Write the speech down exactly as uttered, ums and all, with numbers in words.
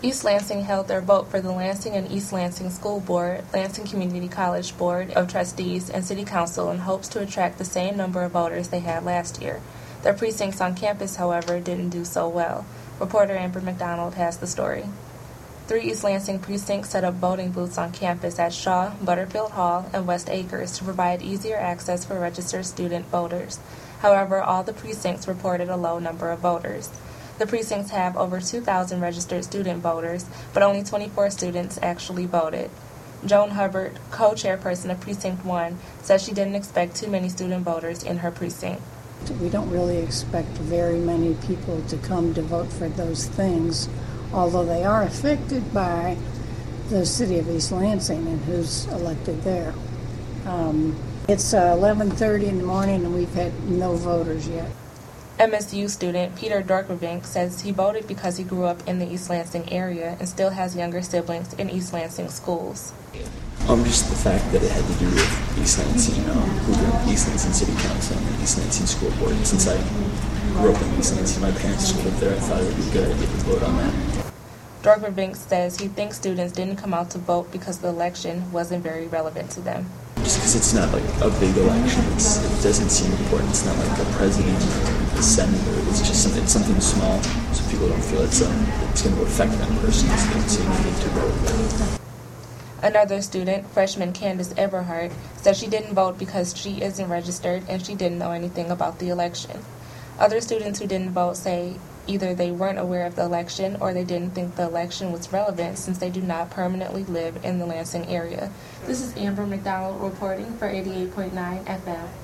East Lansing held their vote for the Lansing and East Lansing School Board, Lansing Community College Board of Trustees, and City Council in hopes to attract the same number of voters they had last year. Their precincts on campus, however, didn't do so well. Reporter Amber McDonald has the story. Three East Lansing precincts set up voting booths on campus at Shaw, Butterfield Hall, and West Acres to provide easier access for registered student voters. However, all the precincts reported a low number of voters. The precincts have over two thousand registered student voters, but only twenty-four students actually voted. Joan Hubbard, co-chairperson of Precinct one, says she didn't expect too many student voters in her precinct. We don't really expect very many people to come to vote for those things, although they are affected by the city of East Lansing and who's elected there. Um, it's uh, eleven thirty in the morning and we've had no voters yet. M S U student Peter Dorkvink says he voted because he grew up in the East Lansing area and still has younger siblings in East Lansing schools. Um, just the fact that it had to do with East Lansing, um, who grew up in East Lansing City Council and the East Lansing School Board. And since I grew up in East Lansing, my parents lived there, I thought it would be a good idea to vote on that. Dorkvink says he thinks students didn't come out to vote because the election wasn't very relevant to them. Just because it's not like a big election, it's, it doesn't seem important. It's not like a president or a senator. It's just some, it's something small, so people don't feel it's, um, it's going to affect them personally, so they don't see any need to vote. Another student, freshman Candace Everhart, said she didn't vote because she isn't registered and she didn't know anything about the election. Other students who didn't vote say either they weren't aware of the election or they didn't think the election was relevant since they do not permanently live in the Lansing area. This is Amber McDonald reporting for eighty-eight point nine F M.